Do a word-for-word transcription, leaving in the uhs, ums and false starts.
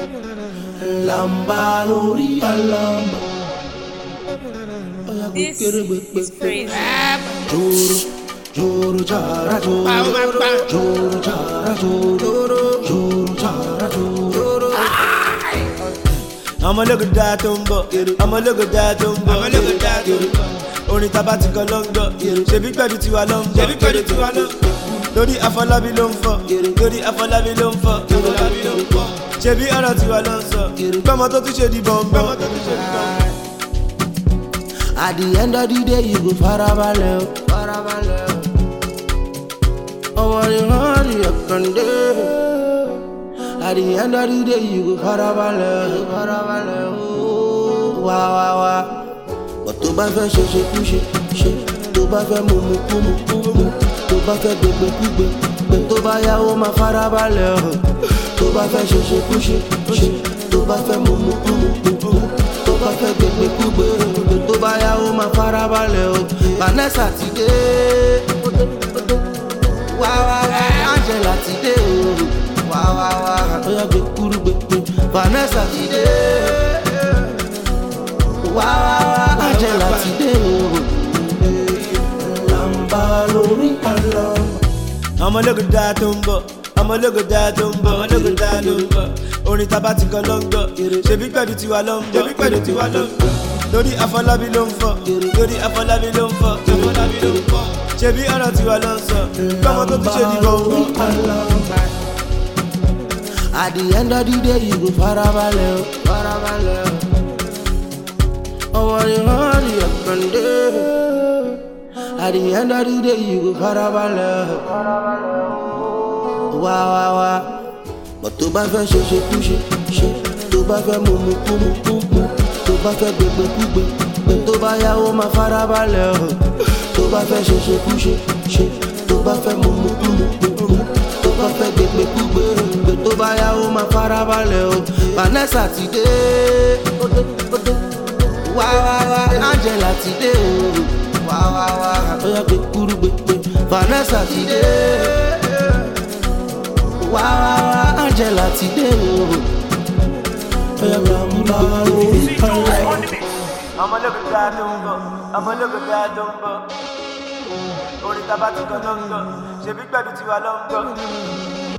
Lamba lórí alamba. This is crazy. Joro, joro, jara, joro, joro, jara, joro, joro, jara, joro. I'ma look at that tumbo, I'ma look at that tumbo, I'ma look at that tumbo. Only tabati kolongo, ṣebí pẹ̀lú tiwa ló ń bọ̀, ṣebí pẹ̀lú tiwa ló ń bọ̀. Lórí Afọlábí ló ń fọ́, lórí Afọlábí ló ń fọ́, Afọlábí ló ń fọ́. Ṣebí ọ̀rọ̀ tiwa ló ń sọ, gbọ́mọ tó tún ṣe di bọ̀m̀bọ̀, gbọ́mọ tó tún ṣe di bọ̀m̀bọ̀. At the end of the day, you go farabalẹ̀ o, farabalẹ̀ o. Ọmọ rẹ̀ hàn ní ọ̀kàndé. At the end of the day, you go farabalẹ̀ o, farabalẹ̀ o. Wá wá wá. But tó bá fẹ́ ṣe ṣe kú ṣe ṣe, tó bá fẹ́ mú mú kú mú kú mú, tó bá fẹ́ gbégbé kú gbé, pé tó bá yá ó máa farabalẹ̀ o. Tó bá fẹ́ ṣe ṣe kú ṣe ṣe, tó bá fẹ́ mú mú kú mú kú mú, tó bá fẹ́ gbégbé kú gbé, pé tó bá yá ó máa farabalẹ̀ o. Vanessa ti dé, wá wá wá, Angela ti dé o, wá wá wá, ó yá gbé kúrú gbé gbé. Vanessa ti dé, wá wá wá, Angela ti dé o. Lamba lórí alamba. I'ma look at that tumbo, I'ma look at that tumbo, I'ma look at that tumbo. Only tabati kolongo, ṣebí pẹ̀lú tiwa ló ń bọ̀, ṣebí pẹ̀lú tiwa ló ń bọ̀. Lórí Afọlábí ló ń fọ́, lórí Afọlábí ló ń fọ́, Afọlábí ló ń fọ́. Ṣebí ọ̀rọ̀ tiwa ló ń sọ, gbọ́mọ tó tún ṣe di bọ̀m̀bọ̀. At the end of the day, you go farabalẹ̀ o, farabalẹ̀ o. Ọmọ rẹ̀ hàn ní ọ̀kàndé. At the end of the day, you go farabalẹ̀ o. Wá wá wá. But tó bá fẹ́ ṣe ṣe kú ṣe ṣe, tó bá fẹ́ mú mú kú mú kú mú, tó bá fẹ́ gbégbé kú gbé, pé tó bá yá ó máa farabalẹ̀ o. Tó bá fẹ́ ṣe ṣe kú ṣe ṣe, tó bá fẹ́ mú mú kú mú kú mú, tó bá fẹ́ gbégbé kú gbé, pé tó bá yá ó máa farabalẹ̀ o. Vanessa ti dé, wá wá wá, Angela ti dé o, wá wá wá, ó yá gbé kúrú gbé gbé. Vanessa ti dé, wá wá wá, Angela ti dé o, ó yá gbé kúrú gbé gbé. I'ma look at that tumbo, I'ma look at that tumbo. Only tabati kolongo, ṣebí pẹ̀lú tiwa ló ń bọ̀.